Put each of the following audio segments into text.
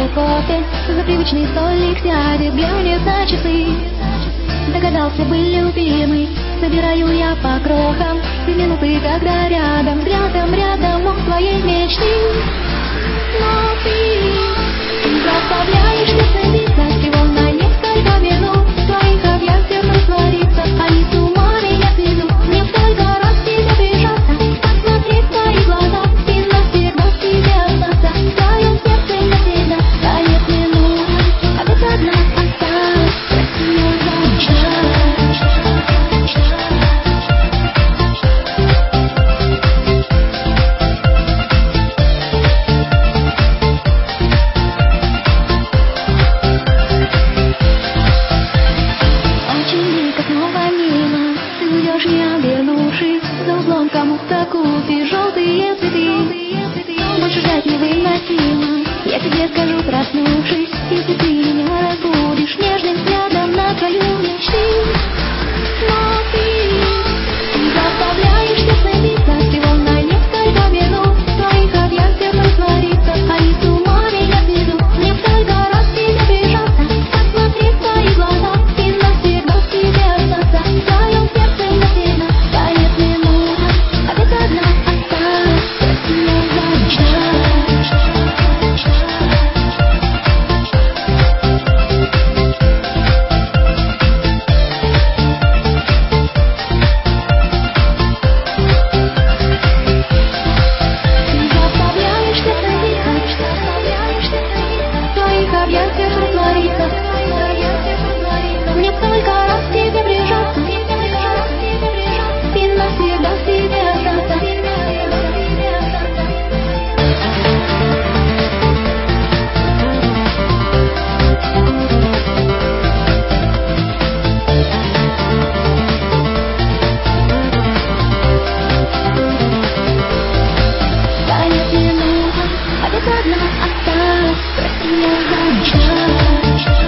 свой кофе, за привычный столик сядет, глянет на часы. Догадался бы, любимый, собираю я по крохам и минуты, когда рядом, взглядом рядом у твоей мечты. Но ты заставляешься становиться всего на несколько минут. В твоих объятиях раствориться, они с ума меня сведут. Мне столько раз тебя прижаться, посмотреть в твои глаза и навсегда в тебе остаться. В твоем сердце навсегда тает минута, а ведь одна осталась. Не обернувшись, за углом кому-то купишь желтые цветы. Больше ждать невыносимо, я тебе скажу, проснувшись, если ты меня разбудишь нежным взглядом на краю мечты. Но ты заставляешься становиться всего на несколько минут. В твоих объятиях раствориться, они с ума меня сведут. Мне столько раз тебя прижаться, посмотреть в твои глаза и навсегда в тебе остаться. В твоем сердце навсегда тает минута, а ведь одна осталась. Объятиях раствориться, мне столько раз к тебе прижаться и навсегда в тебе остаться. Тает минута, а ведь одна осталась. Прости, я замечала.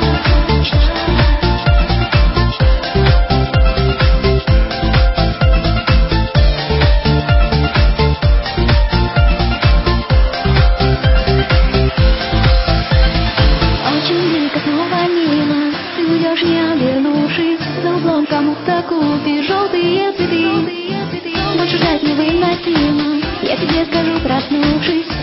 Очень дико снова мимо, ты уйдешь, не обернувшись, за углом кому-то купишь желтые цветы. Больше ждать невыносимо, я тебе скажу, проснувшись.